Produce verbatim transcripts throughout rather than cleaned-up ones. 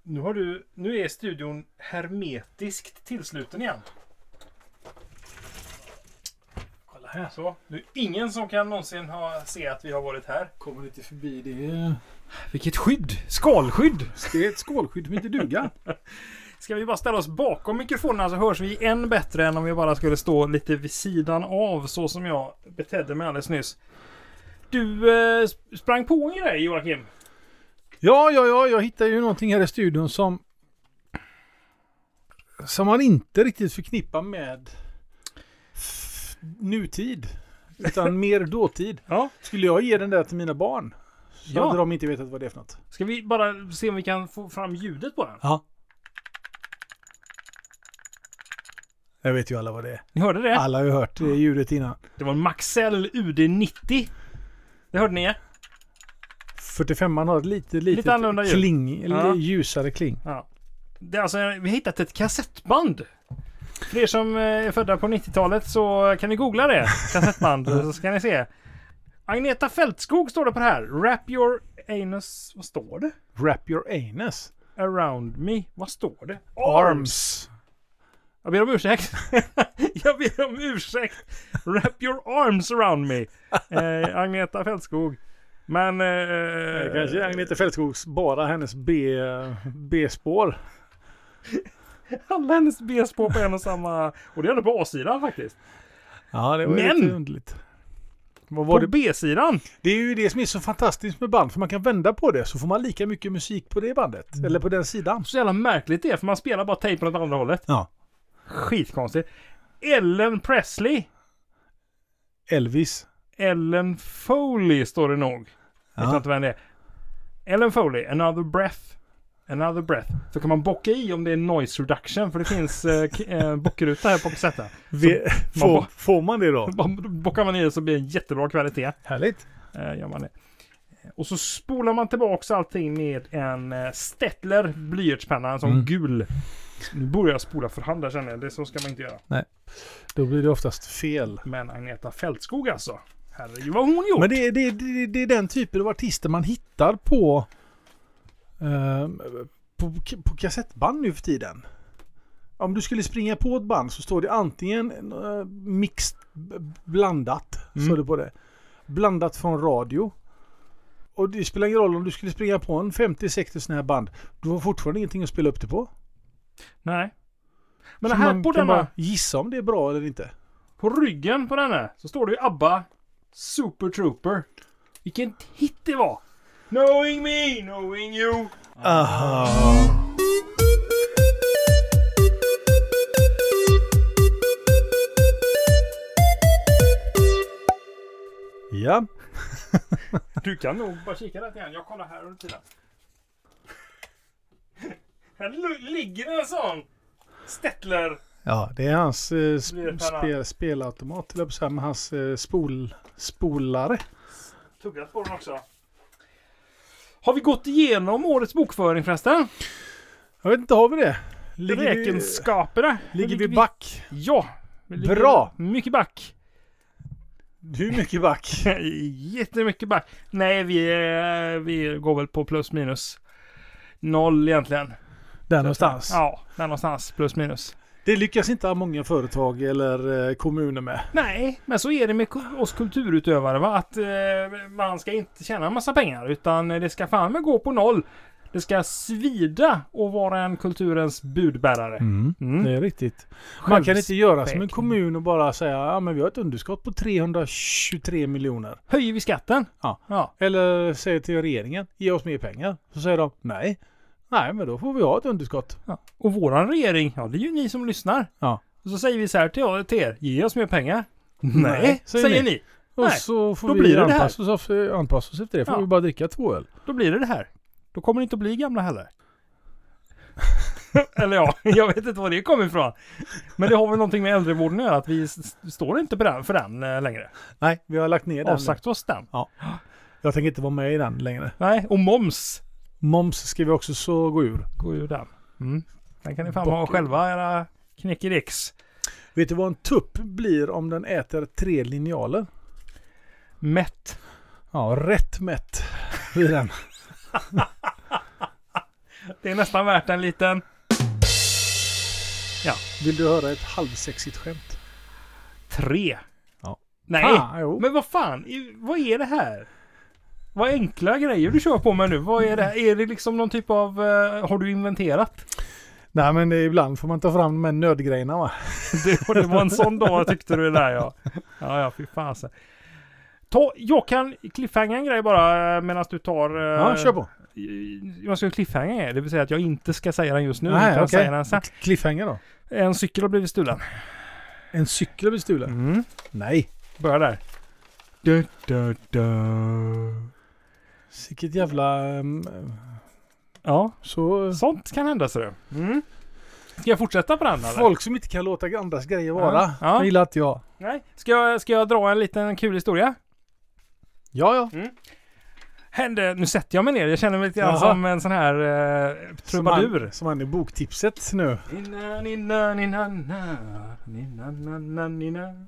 Nu, har du, nu är studion hermetiskt tillsluten igen. Kolla här. Så, nu är ingen som kan någonsin ha, se att vi har varit här. Kommer lite förbi det. Vilket skydd! Skalskydd! Det är ett skalskydd som inte duga. Ska vi bara ställa oss bakom mikrofonerna så hörs vi än bättre än om vi bara skulle stå lite vid sidan av så som jag betedde mig alldeles nyss. Du eh, sprang på en grej, Joakim. Ja, ja, ja. Jag hittade ju någonting här i studion som som man inte riktigt förknippar med f- nutid. Utan mer dåtid. Ja. Skulle jag ge den där till mina barn så Ja. hade de inte vetat vad det är för något. Ska vi bara se om vi kan få fram ljudet på den? Ja. Jag vet ju alla vad det är. Ni hörde det? Alla har ju hört det ljudet innan. Det var en Maxell U D nittio. Det hörde ni? fyrtiofemman har ett lite, lite, Lite annorlunda ljud. kling, eller Ja. ljusare kling. Ja. Det är alltså, vi har hittat ett kassettband. För er som är födda på nittiotalet så kan ni googla det. Kassettband. Så ska ni se. Agneta Fältskog står det på det här. Wrap your anus. Vad står det? Wrap your anus. Around me. Vad står det? Arms. Jag ber om ursäkt. Jag ber om ursäkt. Wrap your arms around me. Eh, Agneta Fältskog. Men... Eh, Eh, Kanske Agneta Fältskogs bara hennes B, B-spår. alla hennes B-spår på en och samma... Och det är ändå på A-sidan faktiskt. Ja, det var Men- lite underligt. Vad På var det? B-sidan. Det är ju det som är så fantastiskt med band. För man kan vända på det så får man lika mycket musik på det bandet. Eller på den sidan. Så jävla märkligt det är, för man spelar bara tejpen åt andra hållet. Ja. Skitkonstigt. Ellen Presley. Elvis. Ellen Foley står det nog. Jag vet Ja. inte vem det är. Ellen Foley, Another Breath. Another Breath. Så kan man bocka i om det är noise reduction. För det finns eh, k- eh, bockruta här på kassetten. Vi, man får, bara- får man det då? Bara bockar man i det så blir det en jättebra kvalitet. Härligt. Eh, gör man det. Och så spolar man tillbaka allting med en eh, Stettler blyertspenna. En sån Mm. gul. Nu borde jag spola för hand där känner jag. Det så ska man inte göra. Då blir det oftast fel. Men Agneta Fältskog alltså. Herregud, vad har hon gjort? Men det är, det, är- det, är- det är den typen av artister man hittar på, eh, på på kassettband nu för tiden. Om du skulle springa på ett band så står det antingen uh, mixed, b- blandat, Mm. står det på det. Blandat från radio. Och det spelar ingen roll om du skulle springa på en femtio sextio sådana här band. Du har fortfarande ingenting att spela upp det på. Nej. Men Så här man på kan denna, bara gissa om det är bra eller inte. på ryggen på denna, så står det ju ABBA Super Trooper. Vilken hit det var! Knowing me, knowing you. Aha. Ja. Du kan nog bara kika där igen. Jag kollar här under tiden. Här l- ligger en sån Stettler. Ja, det är hans eh, Blir sp- det för spel, spelautomat, eller på så här med hans eh, spol, spolare. Tuggat på den också. Har vi gått igenom årets bokföring förresten? Jag vet inte, har vi det? Ligger Räkenskaperna. vi, ligger vi back? Ja. vi ligger Bra. Mycket back. Hur mycket back? Jättemycket back. Nej, vi, är, vi går väl på plus minus. Noll egentligen. Där någonstans. Ja, där någonstans. Plus minus. Det lyckas inte många företag eller eh, kommuner med. Nej, men så är det med ku- oss kulturutövare va? Att eh, man ska inte tjäna en massa pengar utan det ska fan med gå på noll. Det ska svida och vara en kulturens budbärare. Mm. Mm. Det är riktigt. Man kan inte göra som en Självspäkning. kommun och bara säga ja men vi har ett underskott på trehundratjugotre miljoner. Höjer vi skatten? Ja. Ja. Eller säger till regeringen, ge oss mer pengar. Så säger de nej. Nej, men då får vi ha ett underskott. Ja. Och våran regering, ja det är ju ni som lyssnar. Ja. Och så säger vi så här till, till er, ge oss mer pengar. Nej, Nej, säger säger ni. ni. Och Nej, så får då vi blir det det här. anpassa oss, anpassa oss efter det. Får Ja. vi bara dricka två öl. Då blir det det här. Då kommer ni inte att bli gamla heller. Eller ja, jag vet inte var det kommer ifrån. Men det har väl någonting med äldrevården att göra. Att vi s- står inte på den, för den eh, längre. Nej, vi har lagt ner den. Avsagt oss den. Jag tänker inte vara med i den längre. Nej, och moms Moms ska vi också så gå ur. går ju den. Mm. Den kan ni fan Bock- ha själva, era knäckedicks. Vet du vad en tupp blir om den äter tre linjaler? Mätt. Ja, rätt mätt blir den. Det är nästan värt en liten... Ja. Vill du höra ett halvsexigt skämt? Tre. Ja. Nej, Ah, jo. men vad fan, i- vad är det här? Vad enkla grejer du kör på med nu. Vad är det här? Är det liksom någon typ av... eh, har du inventerat? Nej, men det är ibland får man ta fram de här nödgrejerna, va? Det, det var en sån dag tyckte du det där, ja. Ja, ja, fy fan. Så. Ta, jag kan cliffhanga en grej bara medan du tar... eh, Ja, kör på. Jag ska cliffhanga är, det vill säga att jag inte ska säga den just nu. Nej, utan okej. säga den sen. Cliffhanger då? En cykel har blivit stulen. En cykel blir stulen? Mm. Nej. Börja där. Du, du, du. Vilket jävla... Um, Ja, så... sånt kan hända, så det. Mm. Ska jag fortsätta på den eller? Folk som inte kan låta andras grejer vara. Ja, ja. Det gillar inte jag. Nej. Ska jag, ska jag dra en liten kul historia? Ja, ja. Mm. Hände, nu sätter jag mig ner. Jag känner mig lite grann Jaha. som en sån här eh, trubadur. Som han, som han är boktipset nu. Nina, nina, nina, na, nina, na, na, nina.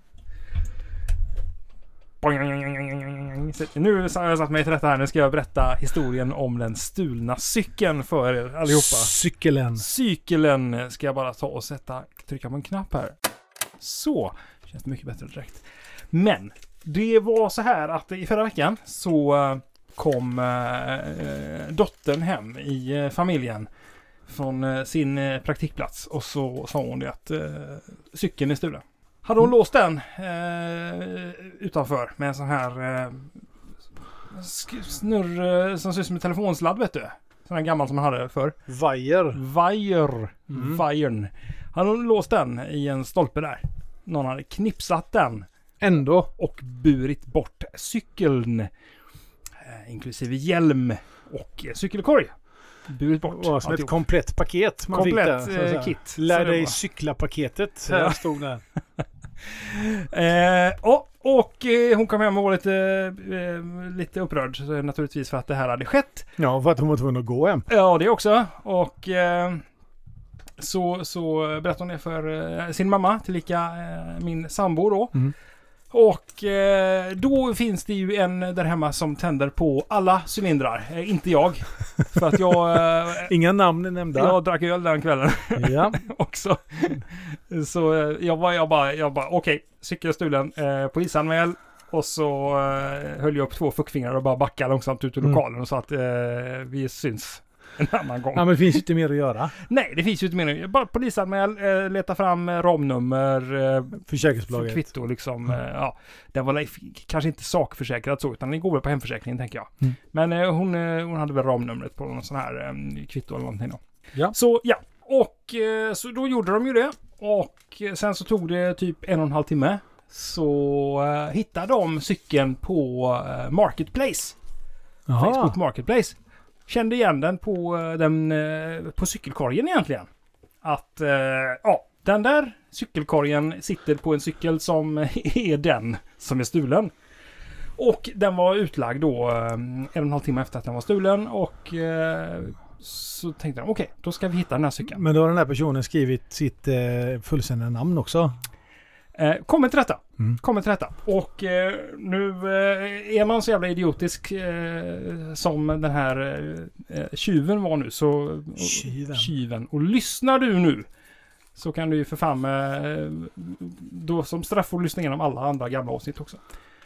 Så nu har jag satt mig till rätta här. Nu ska jag berätta historien om den stulna cykeln för er allihopa. Cykeln. Cykeln ska jag bara ta och sätta, trycka på en knapp här. Så, känns mycket bättre direkt. Men det var så här att i förra veckan så eh, kom eh, dottern hem i eh, familjen från eh, sin eh, praktikplats och så sa hon det att eh, cykeln är stulen. Hade hon Mm. låst den eh, utanför med en sån här eh, sk- snurr eh, som ser ut som en telefonsladd, vet du. Sån här gammal som man hade för. Vajer. Vajer. Mm. Vajern. Hade hon låst den i en stolpe där. Någon hade knipsat den Ändå. och burit bort cykeln. Eh, inklusive hjälm och eh, cykelkorg. Burit bort. Det var som ett alltihop. komplett paket man Komplett, fick där. så att eh, säga. kit. Lär Så det dig var. cykla-paketet. Ja. Ja. Stod där. Eh, och och eh, hon kom hem och var lite, eh, lite upprörd så, naturligtvis för att det här hade skett. Ja, för att hon var tvungen att gå hem. Ja, det också. Och eh, så, så berättade hon det för eh, sin mamma, tillika eh, min sambo då. Mm. Och eh, då finns det ju en där hemma som tänder på alla cylindrar. Eh, inte jag. För att jag, eh, Inga namn är nämnda. jag drack öl den kvällen Ja. också. Så eh, jag var jag bara, jag bara okej, cykelstulen, eh, polisanmäl. Och så eh, höll jag upp två fuckfingrar och bara backade långsamt ut ur Mm. lokalen och sa att eh, vi syns en annan gång. Ja, men det finns ju inte mer att göra. Nej, det finns ju inte mer. Bara polisanmäl, eh, leta fram eh, romnummer, eh, Försäkringsbolaget. kvitto liksom. Mm. Eh, ja. Den var f- kanske inte sakförsäkrad så, utan den går väl på hemförsäkringen tänker jag. Mm. Men eh, hon, eh, hon hade väl romnumret på någon sån här eh, kvitto eller någonting då. Ja. Så ja, och eh, så då gjorde de ju det. Och eh, sen så tog det typ en och en halv timme. Så eh, hittade de cykeln på eh, Marketplace. Jaha. Facebook Marketplace. Kände igen den på, eh, den, eh, på cykelkorgen egentligen. Att eh, ja, den där cykelkorgen sitter på en cykel som är den som är stulen. Och den var utlagd då eh, en och en halv timme efter att den var stulen. Och eh, så tänkte de, okej, okay, då ska vi hitta den här cykeln. Men då har den här personen skrivit sitt eh, fullständiga namn också. Eh, kommer till rätta. Mm. Kommer till rätta. Och eh, nu eh, är man så jävla idiotisk eh, som den här eh, tjuven var nu. Så, Tjuven. tjuven. Och lyssnar du nu så kan du ju för fan eh, då som straff får lyssna igenom alla andra gamla avsnitt också.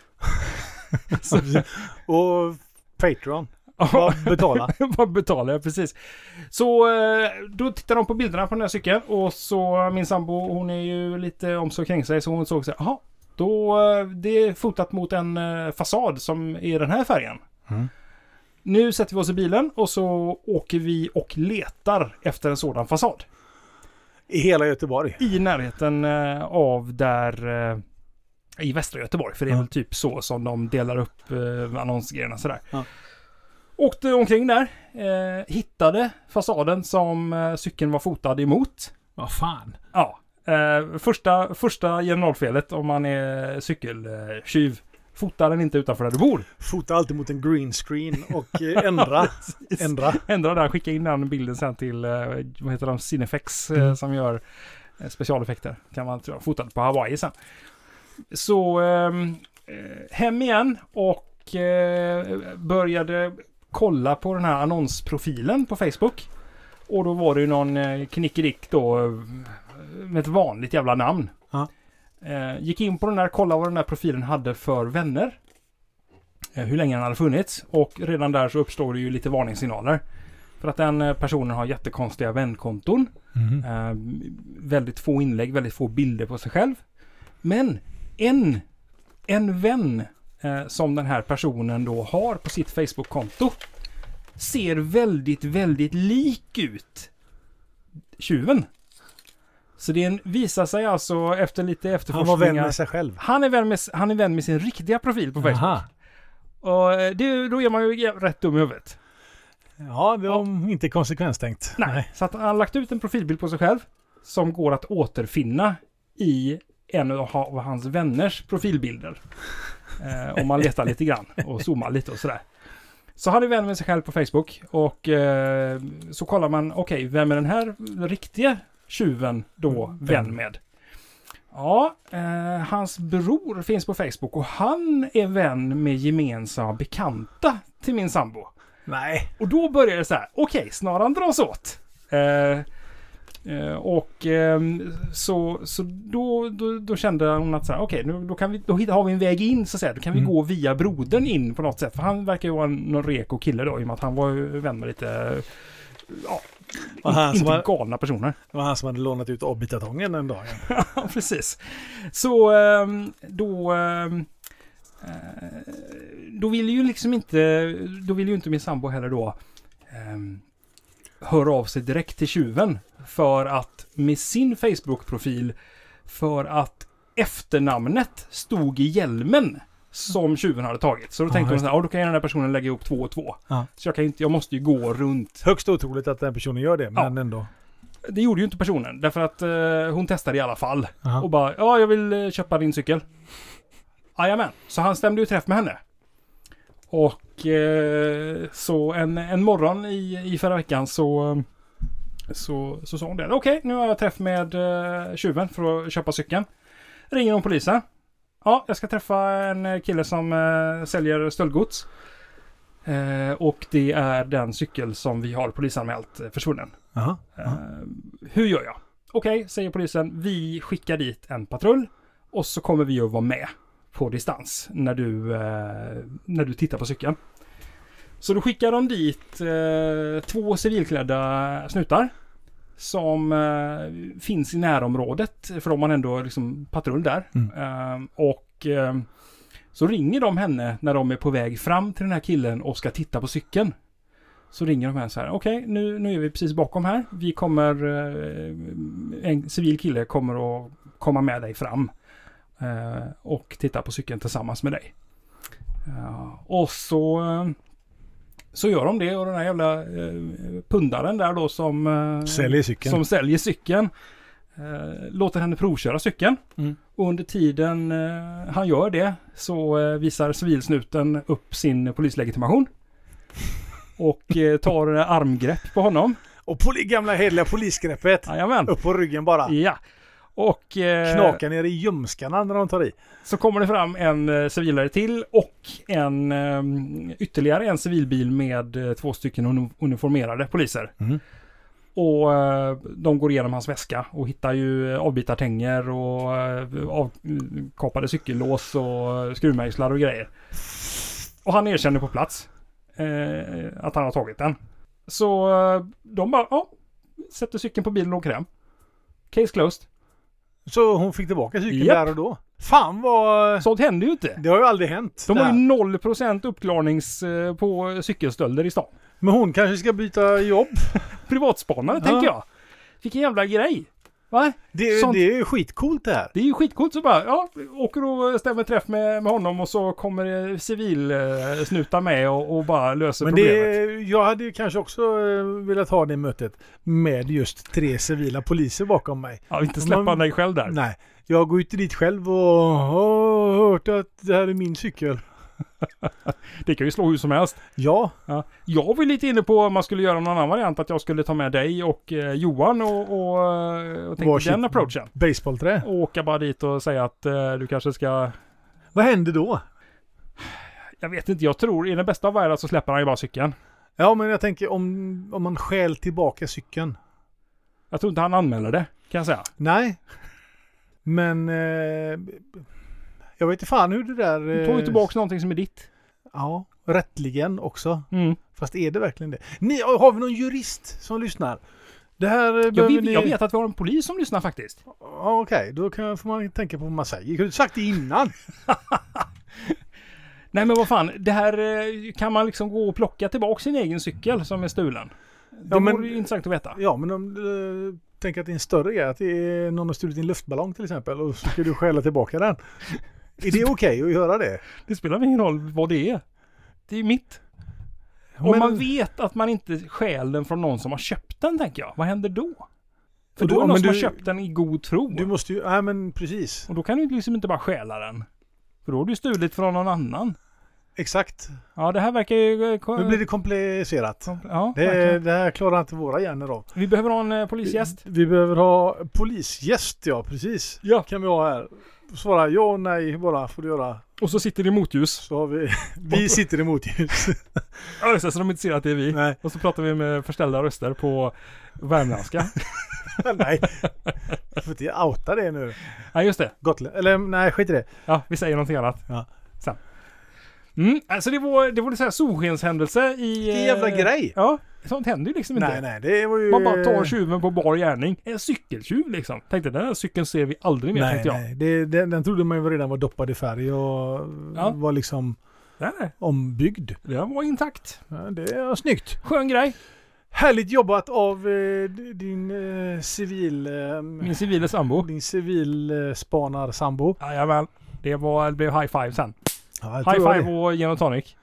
så, Och Patreon. Vad betala? Vad betalar jag? Precis. Så eh, då tittar de på bilderna på den här cykeln och så min sambo, hon är ju lite om så kring sig så hon såg så här, jaha, då eh, det är fotat mot en eh, fasad som är den här färgen. Mm. Nu sätter vi oss i bilen och så åker vi och letar efter en sådan fasad. I hela Göteborg. I närheten eh, av där eh, i västra Göteborg, för det är Ja. väl typ så som de delar upp eh, annonsgrejerna sådär. Ja. Åkte omkring där, eh, hittade fasaden som eh, cykeln var fotad emot. Vad fan? Ja, eh, första, första generalfelet om man är cykeltjuv. Fota den inte utanför där du bor. Fota alltid mot en green screen och eh, ändra. ändra. Ändra där, skicka in den bilden sen till, eh, vad heter de, Cinefex eh, Mm. som gör eh, specialeffekter. Kan man tror jag, fota på Hawaii sen. Så ehm, eh, hem igen och eh, började kolla på den här annonsprofilen på Facebook. Och då var det ju någon eh, knickedick då eh, med ett vanligt jävla namn. Ja. Eh, gick in på den där, kollade vad den där profilen hade för vänner. Eh, hur länge den hade funnits. Och redan där så uppstår det ju lite varningssignaler. För att den eh, personen har jättekonstiga vänkonton. Mm. Eh, väldigt få inlägg, väldigt få bilder på sig själv. Men en, en vän eh, som den här personen då har på sitt Facebook-konto ser väldigt, väldigt lik ut tjuven. Så det visar sig alltså efter lite efterforskningar. Han var vän med sig själv. Han är vän med, han är vän med sin riktiga profil på Facebook. Aha. Och det, då är man ju rätt dum i huvudet. Ja, det var ja. inte konsekvenstänkt. Nej. Nej, så att han har lagt ut en profilbild på sig själv som går att återfinna i en av hans vänners profilbilder. eh, om man letar lite grann och zoomar lite och sådär. Så han är vän med sig själv på Facebook och eh, så kollar man, okej, okay, vem är den här riktiga tjuven då mm, vän med? Ja, eh, hans bror finns på Facebook och han är vän med gemensamma bekanta till min sambo. Nej. Och då börjar det så här, okej, okay, snaran dras åt. Eh, eh, och eh, så, så då, då, då kände hon att så här, okej, okay, då, kan vi, då har vi en väg in så att säga. Då kan vi mm. gå via brodern in på något sätt. För han verkar ju vara en, någon reko kille då, i och med att han var ju vän med lite, ja, in, inte var, galna personer. Det var han som hade lånat ut avbytartången en dag. Ja, precis. Så eh, då... Eh, då vill ju liksom inte då vill ju inte min sambo heller då um, höra av sig direkt till tjuven för att med sin Facebook-profil för att efternamnet stod i hjälmen som tjuven hade tagit. Så då tänkte hon så här, ja, då kan den här personen lägga ihop två och två. Ja. Så jag kan inte, jag måste ju gå runt. Högst otroligt att den personen gör det, men ja. ändå. Det gjorde ju inte personen, därför att uh, hon testade i alla fall. Aha. Och bara, ja, jag vill uh, köpa din cykel. Jajamän, så han stämde ju träff med henne. Och eh, så en, en morgon i, i förra veckan så så, så sa hon det. Okej, okay, nu har jag träff med eh, tjuven för att köpa cykeln. Ringer hon polisen. Ja, jag ska träffa en kille som eh, säljer stöldgods. Eh, och det är den cykel som vi har polisanmält eh, försvunnen. Aha, aha. Eh, hur gör jag? Okej, okay, säger polisen. Vi skickar dit en patrull och så kommer vi att vara med på distans när du, eh, när du tittar på cykeln. Så då skickar de dit eh, två civilklädda snutar som eh, finns i närområdet, för de har ändå liksom patrull där. Mm. Eh, och eh, så ringer de henne när de är på väg fram till den här killen och ska titta på cykeln. Så ringer de henne så här, okej, okay, nu, nu är vi precis bakom här. Vi kommer, eh, en civil kille kommer att komma med dig fram. Uh, och titta på cykeln tillsammans med dig. Uh, och så uh, så gör de det och den här jävla uh, pundaren där då som uh, säljer cykeln, som säljer cykeln uh, låter henne provköra cykeln. Mm. Och under tiden uh, han gör det så uh, visar civilsnuten upp sin polislegitimation och uh, tar armgrepp på honom. Och på det gamla hedliga polisgreppet. Jajamän. Upp på ryggen bara. Ja. Och eh, knakar ner i ljumskarna när de tar i. Så kommer det fram en eh, civilare till och en eh, ytterligare en civilbil med eh, två stycken un- uniformerade poliser. Mm. Och eh, de går igenom hans väska och hittar ju avbitartänger och eh, avkapade cykellås och skruvmejslar och grejer. Och han erkänner på plats eh, att han har tagit den. Så eh, de bara, ja, sätter cykeln på bilen och åker hem. Case closed. Så hon fick tillbaka cykeln Yep. där och då. Fan vad... Sånt händer ju inte. Det har ju aldrig hänt. De har ju noll procent uppklarnings eh, på cykelstölder i stan. Men hon kanske ska byta jobb. Privatspanare, ja. tänker jag. Vilken jävla grej. Va? Det, Sånt... det är ju skitcoolt det här. Det är ju skitcoolt. Så bara, ja, åker och stämmer träff med, med honom och så kommer civil eh, snuta med och, och bara löser Men problemet. Det, jag hade ju kanske också eh, velat ha det mötet med just tre civila poliser bakom mig. Ja, inte släppa Man, dig själv där. Nej, jag går ut dit själv och har hört att det här är min cykel. Det kan ju slå hur som helst. Ja. ja. Jag var lite inne på om man skulle göra någon annan variant, att jag skulle ta med dig och eh, Johan och, och, och tänka den approachen. Baseballträ. Och åka bara dit och säga att eh, du kanske ska... Vad händer då? Jag vet inte, jag tror i den bästa av världen så släpper han ju bara cykeln. Ja, men jag tänker om, om man stjäl tillbaka cykeln. Jag tror inte han anmäler det, kan jag säga. Nej. Men eh, jag vet inte fan hur det där... Eh, Du tar ju tillbaka någonting som är ditt. Ja, rättligen också. Mm. Fast är det verkligen det? Ni, har vi någon jurist som lyssnar? Det här eh, Jag, behöver vet, ni... jag vet att vi har en polis som lyssnar faktiskt. Ja, okej, då kan, får man tänka på vad man säger. Jag kunde sagt det innan. Nej men vad fan, det här eh, kan man liksom gå och plocka tillbaka sin egen cykel som är stulen. Det Ja, men- vore ju intressant att veta. Ja, men om du tänker att det är en större grej, att det är någon har stulit din luftballong till exempel och så ska du stjäla tillbaka den. Är det okej att göra det? Det spelar ingen roll vad det är. Det är mitt. Om Men- man vet att man inte stjäl den från någon som har köpt den, tänker jag. Vad händer då? För Och då du- är det någon men som har du- köpt den i god tro. Du måste ju, nej men precis. Och då kan du liksom inte bara stjäla den. För då har du stulit från någon annan. Exakt. Ja, det här verkar ju... Nu blir det komplicerat. Ja, Det, verkligen. det här klarar inte våra hjärnor av. Vi behöver ha en eh, polisgäst. Vi, vi behöver ha polisgäst, ja precis. Ja. Kan vi ha här. Svara ja och nej bara får du göra. Och så sitter det i motljus. Så har vi, vi sitter emot ljus. Ja, just det, så de inte ser att det är vi. Nej. Och så pratar vi med förställda röster på värmländska. Nej. Jag får inte outa det nu. Ja, just det. Gotland. Eller nej, skit i det. Ja, vi säger någonting annat. Ja. Sen. Mm, alltså det var, det var en sån här solskenshändelse i... Vilken jävla eh, grej. Ja, sånt händer ju liksom inte. Nej, nej, det var ju... Man bara tar tjuven på bar gärning. En cykeltjuv liksom. Tänkte den här cykeln ser vi aldrig mer, Nej, tänkte jag. nej. Det, den, den trodde man ju redan var doppad i färg och Ja. var liksom Nej, nej. ombyggd. Det var intakt. Ja, det är snyggt. Skön grej. Härligt jobbat av eh, din eh, civil... Eh, Min civila sambo. din civil eh, spanar sambo. Jajamän. Det, var, det blev high five sen. Ja, jag High tror five det. och gin och tonic.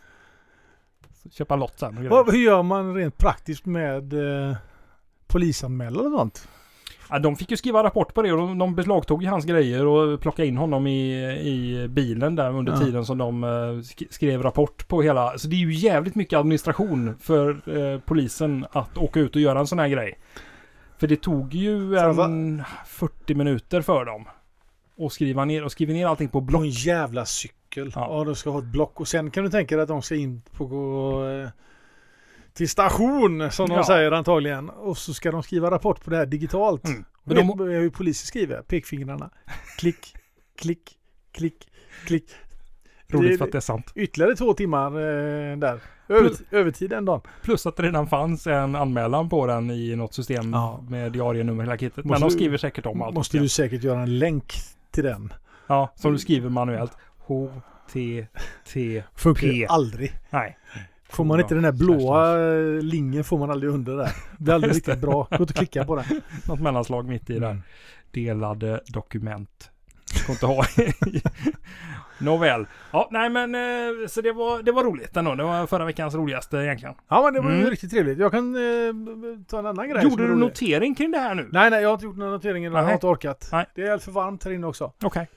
Så köpa lott sen. och grejer. Vad, hur gör man rent praktiskt med eh, polisanmälan och sånt? Ja, de fick ju skriva rapport på det och de, de beslagtog ju hans grejer och plockade in honom i, i bilen där under Ja. tiden som de eh, sk- skrev rapport på hela. Så det är ju jävligt mycket administration för eh, polisen att åka ut och göra en sån här grej. För det tog ju För en fyrtio minuter för dem. Och skriva ner, och skriva ner allting på På block. en jävla cykel. Ja. Ja, de ska ha ett block. Och sen kan du tänka dig att de ska in på eh, till station som de Ja. säger antagligen. Och så ska de skriva rapport på det här digitalt. Mm. Men Men de de- vet hur polisen skriver. Pekfingrarna. Klick, klick, klick, klick. Roligt det- för att det är sant. Ytterligare två timmar eh, där. Över, övertid en dag. Plus att det redan fanns en anmälan på den i något system Ja. med diarienummer hela kittet. Men Måste de du- skriver säkert om allt. Måste du säkert göra en länk till den. Ja, som du skriver manuellt. H, T, T, Funkar P. ju aldrig. Nej. Får man inte den där blåa eh, linjen får man aldrig under där. Det är aldrig Just det. riktigt bra. Gå och klicka på den. Något mellanslag mitt i där. Mm. Delade dokument. Får inte ha. Nåväl. Ja, nej men eh, så det var, det var roligt ändå. Det var förra veckans roligaste egentligen. Ja, men det var ju Mm. riktigt trevligt. Jag kan eh, ta en annan grej. som Gjorde är du rolig. notering kring det här nu? Nej, nej, jag har inte gjort några noteringar. Jag har Nej. inte orkat. Nej. Det är för varmt här inne också. Okej.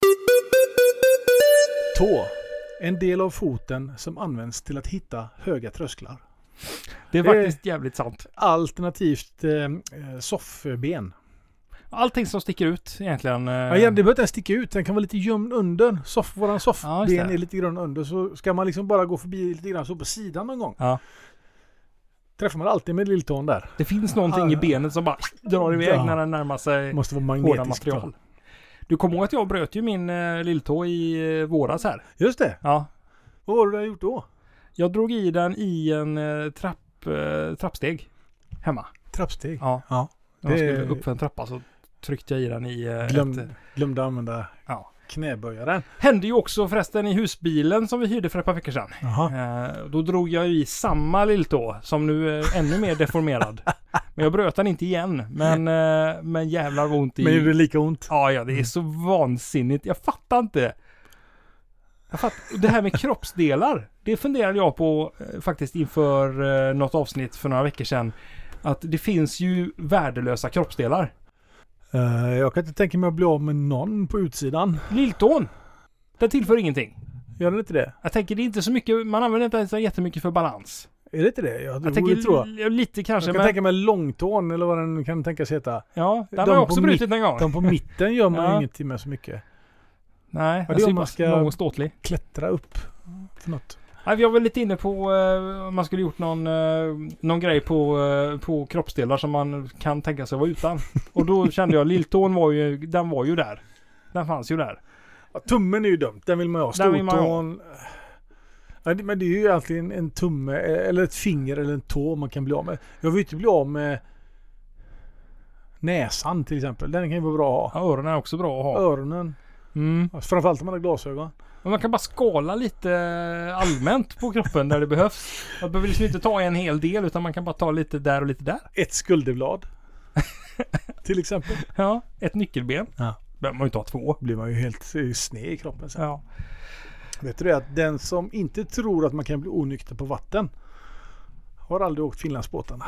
Tå. En del av foten som används till att hitta höga trösklar. Det är Det- faktiskt jävligt sant. Alternativt eh, eh, soffben. Allting som sticker ut egentligen. Eh, Ja, igen, det behöver inte ens sticka ut. Den kan vara lite gömd under. Soff, våran Ja, soffben just det. är lite grann under. Så ska man liksom bara gå förbi lite grann så på sidan någon gång. Ja. Träffar man alltid med lilltån där. Det finns någonting i benet som bara drar iväg Ja. när den närmar sig Måste vara hårda magnetiskt. material. Du kommer ihåg att jag bröt ju min eh, lilltå i eh, våras här. Just det. Ja. Vad var det du har gjort då? Jag drog i den i en eh, trapp, eh, trappsteg hemma. Trappsteg. Ja. Ja. När jag Det- skulle upp för en trappa så tryckte jag i den i eh, Glöm, ett... glömde använda Ja. knäböjaren. Hände ju också förresten i husbilen som vi hyrde för ett par veckor sedan. Jaha. Eh, då drog jag i samma lilltå som nu är ännu mer deformerad. Men jag bröt den inte igen. Men, eh, men jävlar vad ont i... Men gjorde det lika ont? Ja, ja, det är så vansinnigt. Jag fattar inte. Jag fattar. Det här med kroppsdelar. Det funderade jag på eh, faktiskt inför eh, något avsnitt för några veckor sedan. Att det finns ju värdelösa kroppsdelar. Eh, jag kan inte tänka mig att bli av med någon på utsidan. Lilltån. Den tillför ingenting. Gör det inte det? Jag tänker det är inte så mycket, man använder inte så jättemycket för balans. Är det inte det? Jag, Jag jag tänker tror jag. li- lite kanske, Jag kan men tänka mig långtån eller vad den kan tänkas heta. ja, den de har jag på också brutit en gång. De på mitten gör man Ja. ju ingenting med så mycket. Nej, det jag är om ser man bara ska- lång och ståtlig. Klättra upp för något. Nej, jag var lite inne på uh, man skulle gjort någon, uh, någon grej på, uh, på kroppsdelar som man kan tänka sig vara utan. Och då kände jag, lilltån var ju, den var ju där. Den fanns ju där. Ja, tummen är ju dumt. Den vill man ha. Den vill man ha. Stortån. Ja, det- men det är ju alltid en, en tumme eller ett finger eller en tå man kan bli av med. Jag vill inte bli av med näsan till exempel. Den kan ju vara bra att ha. Ja, öronen är också bra att ha. Öronen. Mm. Alltså, framförallt om man har glasögon. Men man kan bara skala lite allmänt på kroppen där det behövs. Man behöver liksom inte ta en hel del utan man kan bara ta lite där och lite där. Ett skulderblad. till exempel. Ja, ett nyckelben. Ja. Behöver man ju inte ha två. Blir man ju helt eh, sned i kroppen sen. Ja. Vet du det att den som inte tror att man kan bli onykter på vatten har aldrig åkt Finlandsbåtarna.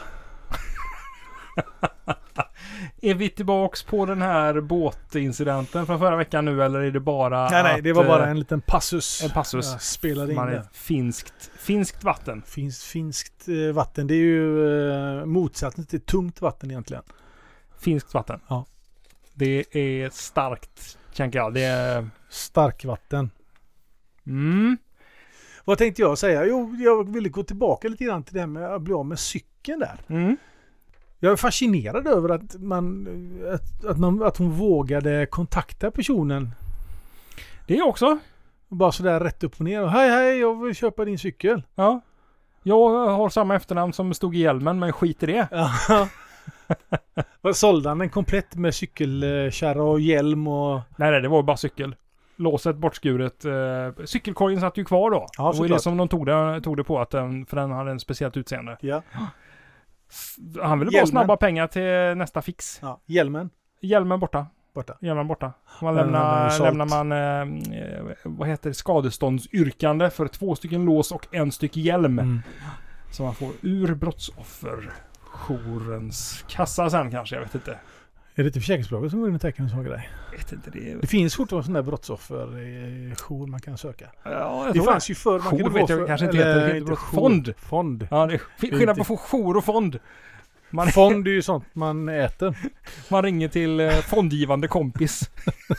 Är vi tillbaks på den här båtincidenten från förra veckan nu eller är det bara Nej, nej, att, det var bara eh, en liten passus. en passus. Jag spelade in man är det. finskt, finskt vatten. Finns finskt eh, vatten. Det är ju eh, motsatsen till tungt vatten egentligen. Finskt vatten. Ja. Det är starkt, tänker jag. Det är... Starkvatten. Mm. Vad tänkte jag säga? Jo, jag ville gå tillbaka lite grann till det här med att bli av med cykeln där. Mm. Jag är fascinerad över att, man, att, att, man, att hon vågade kontakta personen. Det är också. Bara sådär rätt upp och ner. Och, hej, hej, jag vill köpa din cykel. Ja. Jag har samma efternamn som stod i hjälmen, men skit i det. Ja. Vad sålde han en komplett med cykelkärra och hjälm och... Nej, nej, det var bara cykel. Låset bortskuret. Eh, cykelkorgen satt ju kvar då. Ja, det var ju såklart. det som de tog det, tog det på, att den, för den hade en speciellt utseende. Ja. Han ville bara Hjälmen. snabba pengar till nästa fix. Ja. Hjälmen Hjälmen borta. borta. Hjälmen borta. Man Den har man ju lämnar, sålt. lämnar man eh, vad heter det, skadeståndsyrkande för två stycken lås och en styck hjälm. Mm. Som man får ur brottsofferjourens kassa sen kanske, jag vet inte. Är det inte försäkringsbolaget som går in och täcker en sån grej? Jag vet inte det. Det finns fortfarande sån där brottsofferjour man kan söka. Ja, jag Det tror fanns ju förr. Jour Man kunde vet få jag för- kanske inte eller heter, det heter inte brott- jour. fond. Fond. Ja, det är sk- skillnad på att få jour och fond. Man, Fond är ju sånt man äter. man ringer till eh, fondgivande kompis.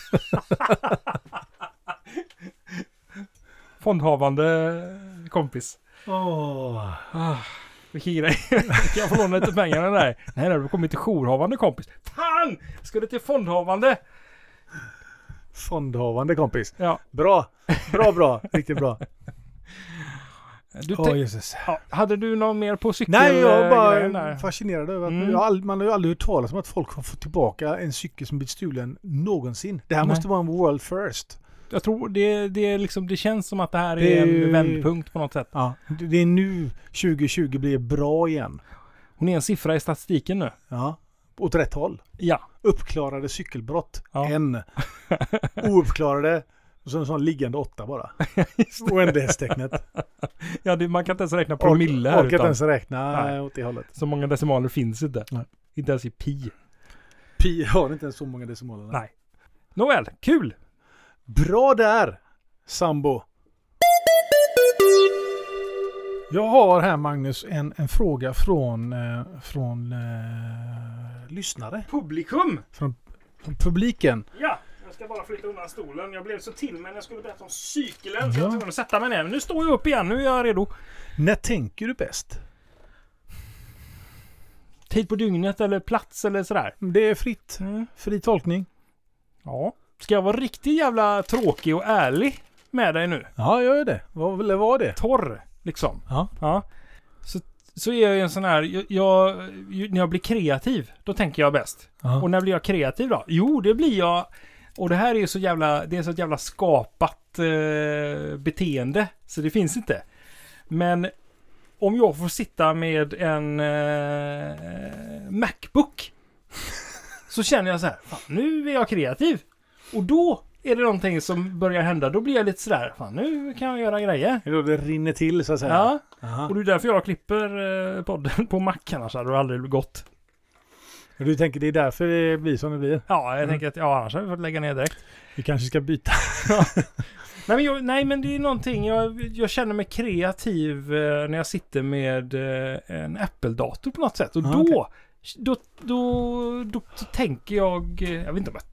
Fondhavande kompis. Åh. Ah, vilken grej. Kan jag få låna lite pengar eller nej? Nej, du kommer till jourhavande kompis. Fan! Ska du till fondhavande? Fondhavande kompis. Ja. Bra. Bra, bra. Riktigt bra. Du Åh, tänk- Jesus. ja, hade du någon mer på cykel? Nej, jag är eh, bara grejen där? fascinerad över att Mm. jag har all, man har ju aldrig hört talas om att folk har fått tillbaka en cykel som blivit stulen någonsin. Det här Nej. måste vara en world first. Jag tror det, det, är liksom, det känns som att det här är Det är en ju- vändpunkt på något sätt. Ja, det det är nu tjugo tjugo blir bra igen. Hon är en siffra i statistiken nu. Ja, åt rätt håll. Ja. Uppklarade cykelbrott. Ja. En. Ouppklarade. Och så en sån liggande åtta bara. Just det. Oändlighetstecknet. Ja, det, man kan inte ens räkna promille här. Orkar inte Utan, ens räkna Nej. åt det hållet. så många decimaler finns inte. Nej. Inte ens i pi. Pi har inte ens så många decimaler. Nej. Nåväl, kul! Bra där, sambo. Jag har här, Magnus, en, en fråga från, eh, från eh, lyssnare. Publikum! Från, från publiken. Ja, jag ska bara flytta undan stolen. Jag blev så till mig när jag skulle berätta om cykeln. Så Ja. jag var tvungen att sätta mig ner. Men nu står jag upp igen. Nu är jag redo. När tänker du bäst? Tid på dygnet eller plats eller sådär. Det är fritt. Mm. Fri tolkning. Ja. Ska jag vara riktigt jävla tråkig och ärlig med dig nu? Ja, jag gör det. Vad eller var det? Torr, liksom. Ja. Ja. Så, så är jag ju en sån här... Jag, jag, när jag blir kreativ, då tänker jag bäst. Ja. Och när blir jag kreativ då? Jo, det blir jag... Och det här är ju så jävla... Det är så jävla skapat eh, beteende. Så det finns inte. Men om jag får sitta med en eh, MacBook så känner jag så här, fan, nu är jag kreativ. Och då är det någonting som börjar hända. Då blir jag lite sådär, fan, nu kan jag göra grejer. Det är då det rinner till, så att säga. Ja, Aha. och det är därför jag klipper eh, podden på Mac, annars hade det aldrig gått. Och du tänker det är därför det blir som det blir? Ja, jag Mm. tänker att ja, annars hade vi fått lägga ner direkt. Vi kanske ska byta. Nej men, jag, nej, men det är någonting, jag, jag känner mig kreativ eh, när jag sitter med eh, en Apple-dator på något sätt. Och Ah, då, okej. då, då, då, då tänker jag, eh, jag vet inte om jag tänker,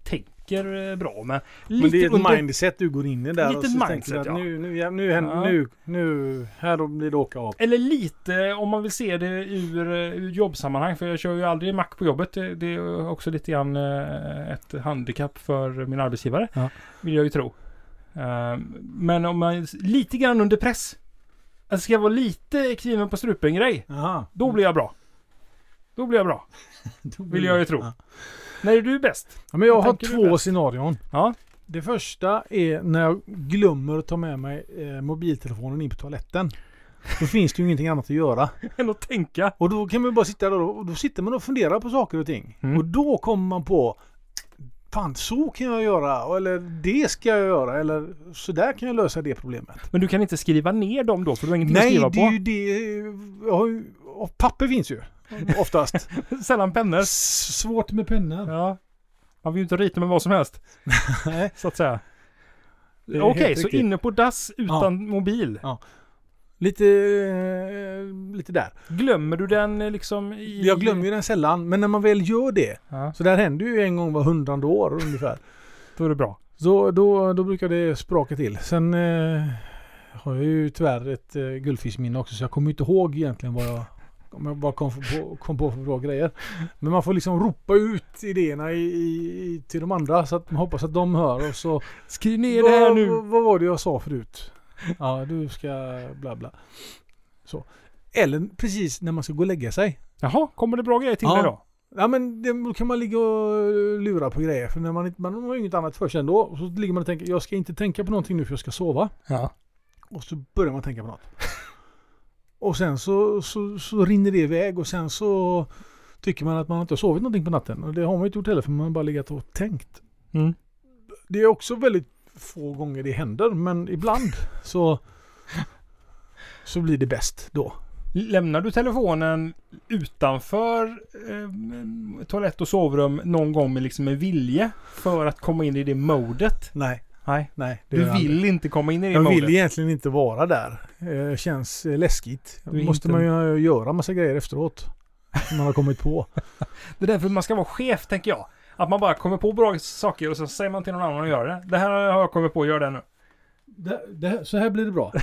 räcker eh, bra. Men, lite Men det är ett under... mindset du går in i där. Lite och så ett tänker mindset, du att ja. nu, nu, ja, nu, händer- Ja. nu, nu, här då blir det åka av. Eller lite om man vill se det ur, ur jobbsammanhang. För jag kör ju aldrig Mac på jobbet. Det, det är också lite grann eh, ett handikapp för min arbetsgivare. Ja. Vill jag ju tro. Eh, men om man lite grann under press. Alltså ska jag vara lite kniven på strupen grej. Aha. Då blir jag bra. Då blir jag bra. Vill jag ju tro. Ja. När är du bäst? Ja, men jag Vad har tänker du två bäst? scenarion. Ja. Det första är när jag glömmer att ta med mig eh, mobiltelefonen in på toaletten. Då finns det ju ingenting annat att göra. Än att tänka. Och då kan man bara sitta där och då sitter man och funderar på saker och ting. Mm. Och då kommer man på fan, så kan jag göra. Eller det ska jag göra. Eller så där kan jag lösa det problemet. Men du kan inte skriva ner dem då för du har ingenting Nej, att det skriva är ju det. Jag har ju, och papper finns ju. Oftast. på. Sällan pennor. S- Svårt med pennor. Ja. Man vill ju inte rita med vad som helst. Nej. Så att säga. Det är Okej, helt så riktigt. inne på dass utan Ja. mobil. Lite, eh, lite där. Glömmer du den eh, liksom i... Jag glömmer ju den sällan. Men när man väl gör det. Ja, Så där händer ju en gång var hundrade år ungefär. då är det bra. Så då, då brukar det spraka till. Sen eh, har jag ju tyvärr ett eh, guldfiskminne också. Så jag kommer inte ihåg egentligen vad jag, om jag bara kom på, kom på för bra grejer. Men man får liksom ropa ut idéerna i, i, till de andra. Så att man hoppas att de hör. Och så, Skriv ner det här nu. vad, vad var det jag sa förut? Ja, du ska bla bla. Så. Eller precis när man ska gå och lägga sig. Jaha, kommer det bra grejer till Ja. dig då? Ja, men det, då kan man ligga och lura på grejer. För när man, inte, man har ju inget annat för sig ändå. Och så ligger man och tänker, jag ska inte tänka på någonting nu för jag ska sova. Ja. Och så börjar man tänka på något. Och sen så, så, så rinner det iväg. Och sen så tycker man att man inte har sovit någonting på natten. Och det har man ju inte gjort heller för man har bara legat och tänkt. Mm. Det är också väldigt få gånger det händer. Men ibland så, så blir det bäst då. Lämnar du telefonen utanför eh, toalett och sovrum någon gång med liksom en vilje för att komma in i det modet? Nej, Nej. nej. Det Du gör jag vill aldrig. inte komma in i det Jag modet? vill egentligen inte vara där. Det känns eh, läskigt. Du är Måste inte- man ju göra massa grejer efteråt. Som man har kommit på. Det är därför man ska vara chef, tänker jag. Att man bara kommer på bra saker och så säger man till någon annan att göra det. Det här har jag kommit på, gör det nu. Det, det, så här blir det bra.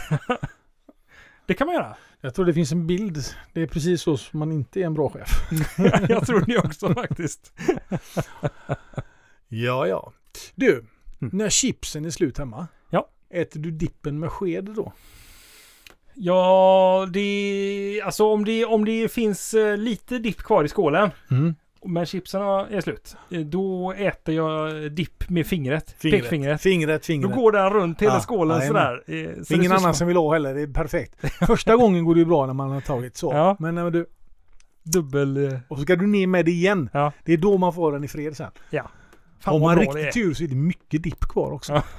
Det kan man göra. Jag tror det finns en bild. Det är precis så som man inte är en bra chef. Jag tror det också faktiskt. Ja, ja. Du, Mm. när chipsen är slut hemma. Ja. Äter du dippen med sked då? Ja, det... Alltså om det, om det finns eh, lite dipp kvar i skålen. Mm. Men chipsen är slut. eh, Då äter jag dipp med fingret. Pekfingret. Fingret, Då fingret. går den runt hela Ja, skålen jajamän. sådär. eh, Det Så är ingen det är så annan små- som vill ha heller. Det är perfekt. Första gången går det ju bra när man har tagit så. Ja. Men när du, Dubbel... eh, och så ska du ner med det igen. Ja. Det är då man får den i fred sen. Fan Om vad man bra riktigt det är. tur så är det mycket dipp kvar också. Ja.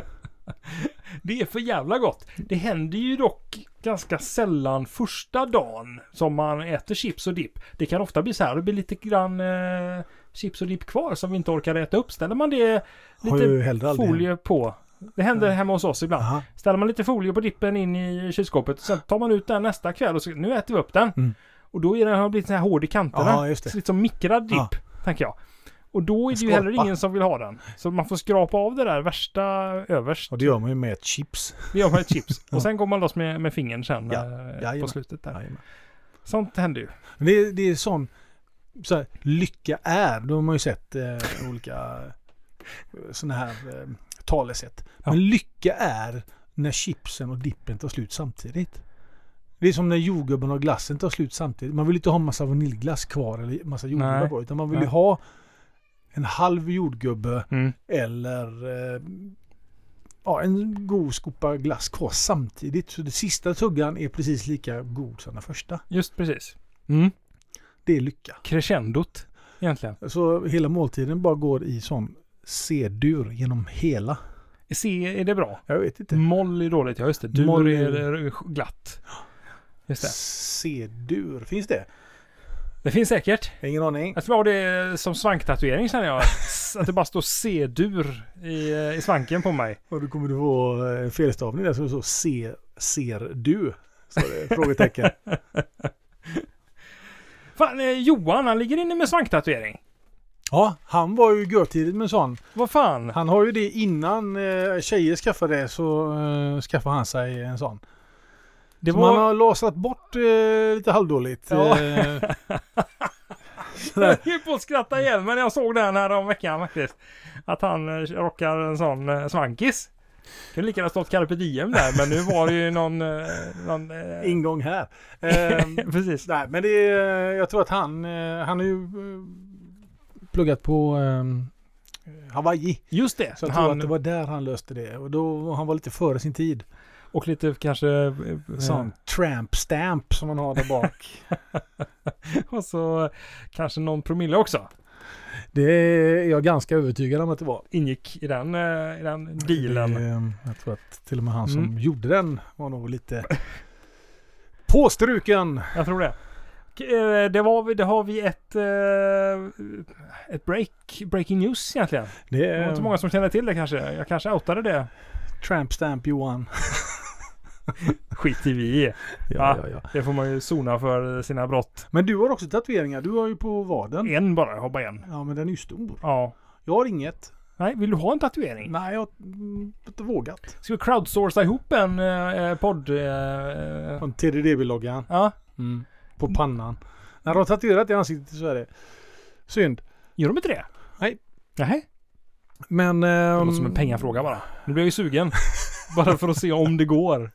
Det är för jävla gott. Det händer ju dock ganska sällan första dagen som man äter chips och dipp. Det kan ofta bli så här. Det blir lite grann eh, chips och dipp kvar som vi inte orkar äta upp. Ställer man det Har ju lite hellre aldrig folie på. Det händer Ja. hemma hos oss ibland. Aha. Ställer man lite folie på dippen in i kylskåpet. Sen tar man ut den nästa kväll och så, nu äter vi upp den. Mm. Och då är den, har den blivit så här hård i kanterna. Ja, just det. Så lite som mikrad dipp, Ja. tänker jag. Och då är det ju Skorpa. heller ingen som vill ha den. Så man får skrapa av det där värsta överst. Och det gör man ju med ett chips. Det gör man ett chips. Ja. Och sen går man loss med, med fingern sen Ja. eh, Jajamän. på slutet där. Jajamän. Sånt händer ju. Men Det, det är sån så här, lycka är. Då har man ju sett eh, olika såna här eh, talesätt. Ja. Men lycka är när chipsen och dippen tar slut samtidigt. Det är som när jordgubben och glassen tar slut samtidigt. Man vill inte ha massa vaniljglass kvar eller massa jordgubbar Nej. på. Utan man vill ju Nej. ha en halv jordgubbe Mm. eller eh, ja, en god skopa glass kvar samtidigt. Så det sista tuggan är precis lika god som den första. Just precis. Mm. Det är lycka. Crescendot egentligen. Så hela måltiden bara går i sån C-dur genom hela. C är det bra. Jag vet inte. Moll är dåligt. Ja, just det. Dur Moll är är- är glatt. Just det. C-dur, finns det? Det finns säkert. Ingen aning. Jag tror jag har det som svanktatuering känner jag. Att det bara står C-dur i, i svanken på mig. Och då kommer du få eh, felstavning där så det står C, ser du. Så det är frågetecken. Fan, eh, Johan han ligger inne med svanktatuering. Ja, han var ju görtidigt med sån. Vad fan? Han har ju det innan eh, tjejer skaffade det så eh, skaffade han sig en sån. Det Som var... han har lasrat bort eh, lite halvdåligt. Ja. Eh, Jag är på att skratta igen, men jag såg den här om veckan faktiskt. Att han eh, rockar en sån eh, svankis. Kunde lika gärna stått Carpe Diem där, men nu var det ju någon... Eh, någon eh... ingång här. Eh, Precis. nej, men det är, jag tror att han, eh, han har ju eh, pluggat på eh, Hawaii. Just det. Så jag han... tror att det var där han löste det. Och då han var lite före sin tid. Och lite kanske... Eh, Sån tramp stamp som man har där bak. och så kanske någon promille också. Det är jag ganska övertygad om att det var. Ingick i den, eh, i den dealen. Det, jag tror att till och med han som Mm. gjorde den var nog lite påstruken. Jag tror det. K- eh, Det, var, vi- det har vi ett, eh, ett break, breaking news egentligen. Det Det var är inte många som känner till det kanske. Jag kanske outade det. tramp stamp Johan. Skit i vi. Ja, Ja. ja, ja. Det får man ju sona för sina brott. Men du har också tatueringar. Du har ju på vaden. En bara, jag har bara en. Ja, men den är ju stor. Ja. Jag har inget. Nej, vill du ha en tatuering? Nej, jag har mm, inte vågat. Ska vi crowdsourca ihop en eh, podd? Eh, Från T D D B-loggan. ja, Mm. På pannan. När de har tatuerat i ansiktet så är det synd. gör de inte det? Nej. Nej. Men... Det ehm, låter som en pengafråga bara. Nu blir jag ju sugen. Bara för att se om det går.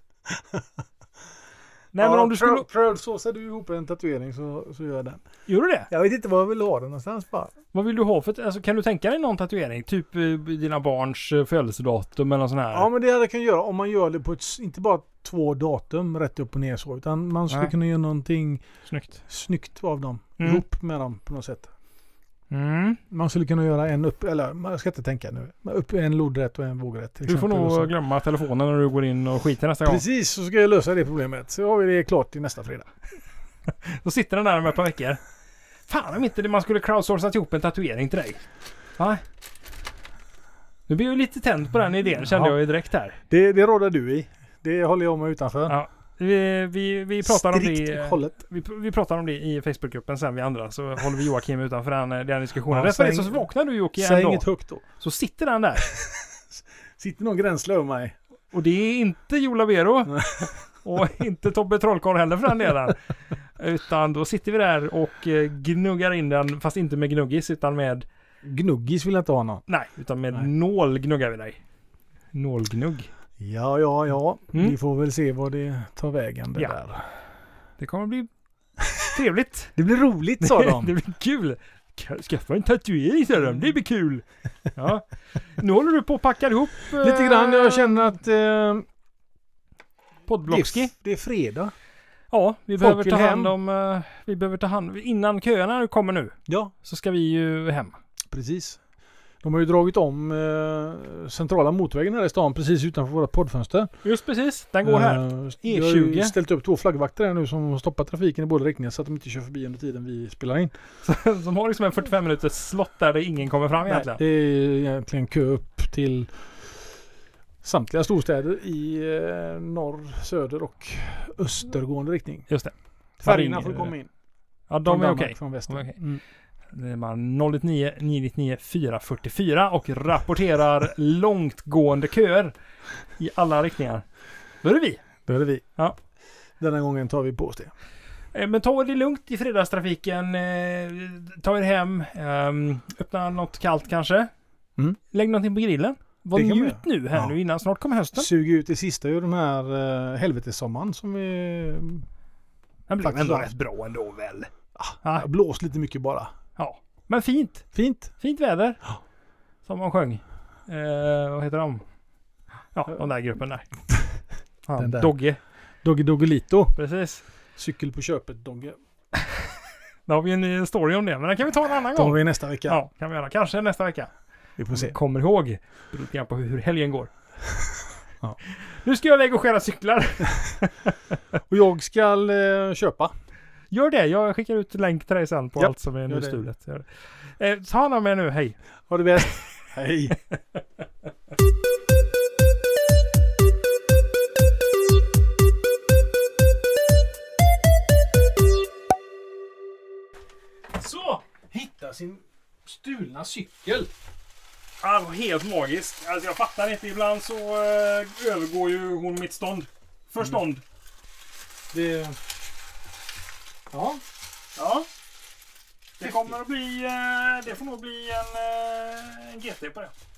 Nej, ja, men om du skulle... crowd- crowdsourcar du ihop en tatuering så, så gör jag den. Gör du det? Jag vet inte var jag vill ha den någonstans bara. Vad vill du ha för... Alltså, kan du tänka dig någon tatuering? Typ eh, dina barns eh, födelsedatum eller någon sån här? Ja, men det hade jag kan göra om man gör det på ett, s- inte bara två datum rätt upp och ner så, utan man skulle Nej. kunna göra någonting Snyggt. snyggt av dem. Mm. Ihop med dem på något sätt. Mm. Man skulle kunna göra en upp, eller man ska inte tänka nu. Upp en lodrätt och en vågrätt. Till Du får exempel, och så. nog glömma telefonen när du går in och skiter nästa gång. Precis, så ska jag lösa det problemet. Så har vi det klart till nästa fredag. Då sitter den där med ett par veckor. Fan om inte det- man skulle crowdsourca ihop en tatuering till dig. Ja. Nu blir jag ju lite tänd på den idén, kände Ja. jag ju direkt här. Det, det råder du i. Det håller jag mig utanför. Ja. Vi, vi, vi pratar om Strikt det. hållet. Vi, vi pratar om det i Facebookgruppen sen vi andra, så håller vi Joakim utanför den, den diskussionen. Ja, Rätt för det säg- så vaknar du Joakim Säg en dag. inget högt då. Så sitter den där. Sitter någon gränsle över mig. Och det är inte Joe Labero. Och inte Tobbe Trollkarl heller för den delen. Utan då sitter vi där och eh, gnuggar in den, fast inte med gnuggis utan med, Gnuggis vill jag inte ha någon. nej, utan med Nej. nål gnuggar vi dig. Nålgnugg. Ja, ja, ja. Mm. Vi får väl se vad det tar vägen det Ja. där. Det kommer bli trevligt. Det blir roligt sa det de. blir kul. Ka- Skaffa en tatuering sa de, det blir kul. Ja. Nu håller du på att packa ihop eh, Lite grann. Jag känner att eh, det, är, poddblockski. f- det är fredag. Ja, vi Folk behöver vill ta hem. hand om, eh, vi behöver ta hand, innan köerna kommer nu, Ja, så ska vi ju hem. precis. De har ju dragit om eh, centrala motorvägen här i stan precis utanför våra poddfönster. Just precis, den går här. Eh, E Jag har ju tjugo. ställt upp två flaggvakter här nu som stoppar trafiken i båda riktningar så att de inte kör förbi under tiden vi spelar in. Som har liksom en fyrtiofem minuters slott där det ingen kommer fram Nej, egentligen. det är egentligen kö upp till samtliga storstäder i eh, norr, söder och östergående riktning. Just det. Färgerna ringer- får komma in. Ja, de Från är Danmark, okej. Från väster. De är okej. Mm. Det är man noll ett nio nio ett nio fyra fyra fyra och rapporterar långtgående köer i alla riktningar. Då är det vi. Då är det vi. Ja. Denna gången tar vi på oss det. Eh, Men ta det lugnt i fredagstrafiken. Eh, ta er hem. ehm, öppna något kallt kanske. Mm. Lägg någonting på grillen. Var Det kan man njut nu här Ja. nu innan snart kommer hösten. Sug ut det sista ur de här uh, helvetessommaren som vi Den blev faktiskt ändå har. rätt bra ändå väl. ah, Ja. blåst lite mycket bara. Ja. Men fint. Fint. Fint väder. Ja. Som man sjöng. Eh, vad heter de? Ja, de där gruppen där. Ja, Den där. Dogge. Dogge Doggelito. Precis. Cykel på köpet Dogge. Då har vi en eh, story om det, men den kan vi ta en annan Tar gång. vi nästa vecka. Ja, kan vi göra. Kanske nästa vecka. Vi får se. Kommer ihåg. Det beror lite grann på hur helgen går. Ja. Nu ska jag iväg och stjäla cyklar. Och jag ska eh, köpa. Gör det. Jag skickar ut länk till dig sen på Ja, allt som är nu gör det. stulet. Gör det. Eh, ta hand om er nu. Hej. Ha det bäst. Hej. Så! Hitta sin stulna cykel. Ja, det var helt magiskt. Alltså jag fattar inte. Ibland så eh, övergår ju hon mitt stånd. Förstånd. Mm. Det... Ja. Ja. Det kommer att bli... Eh, det får nog bli en, eh, en G T på det.